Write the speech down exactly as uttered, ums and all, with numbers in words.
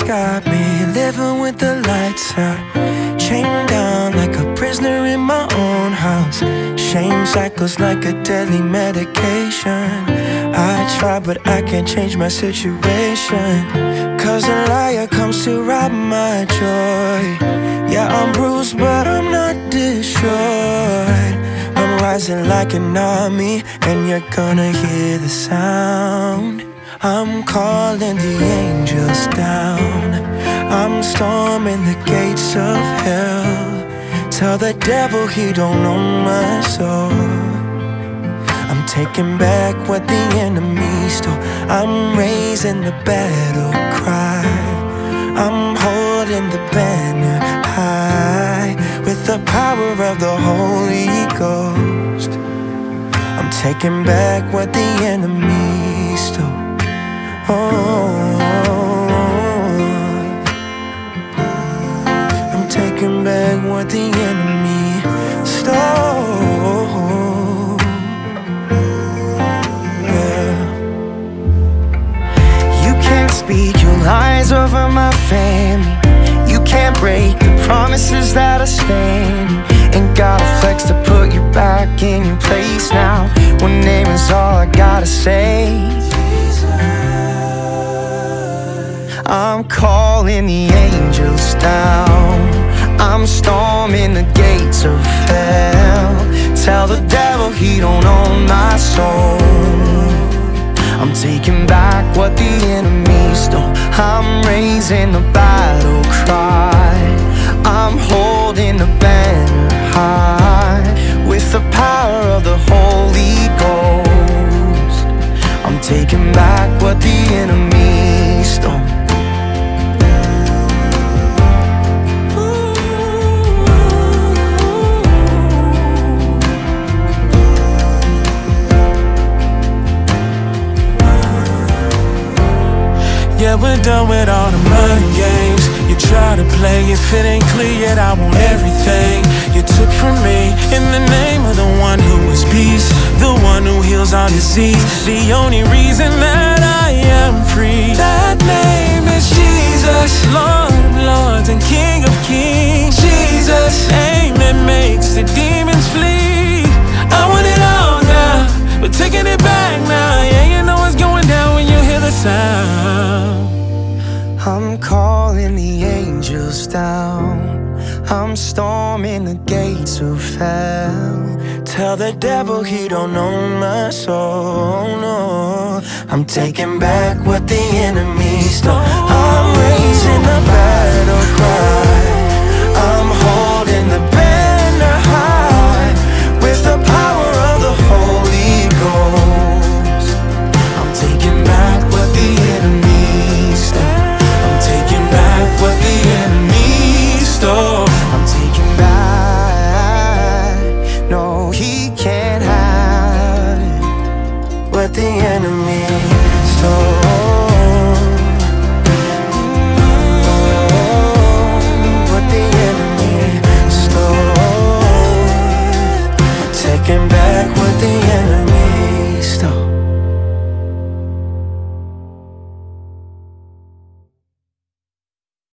got me living with the lights out, chained down like a prisoner in my own house. Shame cycles like a deadly medication. I try but I can't change my situation, cause a liar comes to rob my joy. Yeah, I'm bruised but I'm not destroyed. I'm rising like an army and you're gonna hear the sound. I'm calling the angels down. I'm storming the gates of hell. Tell the devil he don't own my soul. I'm taking back what the enemy stole. I'm raising the battle cry. I'm holding the banner high with the power of the Holy Ghost. I'm taking back what the enemy stole. Oh, I'm taking back what the enemy stole. Yeah. You can't speak your lies over my family. You can't break the promises that are standing. Ain't gotta flex to put you back in your place now. One name is all I gotta say. I'm calling the angels down. I'm storming the gates of hell. Tell the devil he don't own my soul. I'm taking back what the enemy stole. I'm raising the battle cry. I'm holding the banner high with the power of the Holy Ghost. I'm taking back what the enemy stole. Yeah, we're done with all the mind games. You try to play, if it ain't clear yet, I want everything you took from me. In the name of the one who is peace, the one who heals all disease, the only reason that I am free. That name is Jesus, Lord of lords and King of kings. Jesus, name that makes the demons flee. I want it all now, but taking it back now. Yeah, you know what's going down when you hear the sound. I'm calling the angels down. I'm storming the gates of hell. Tell the devil he don't own my soul, no. I'm taking back what the enemy stole. I'm raising the battle cry.